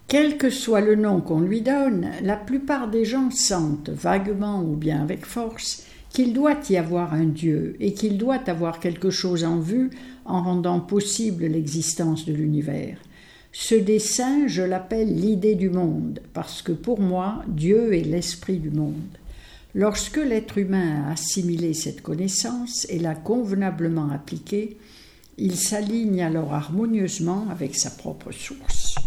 Quel que soit le nom qu'on lui donne, la plupart des gens sentent, vaguement ou bien avec force, qu'il doit y avoir un Dieu et qu'il doit avoir quelque chose en vue en rendant possible l'existence de l'univers. Ce dessein, je l'appelle l'idée du monde, parce que pour moi, Dieu est l'esprit du monde. Lorsque l'être humain a assimilé cette connaissance et l'a convenablement appliquée, il s'aligne alors harmonieusement avec sa propre source.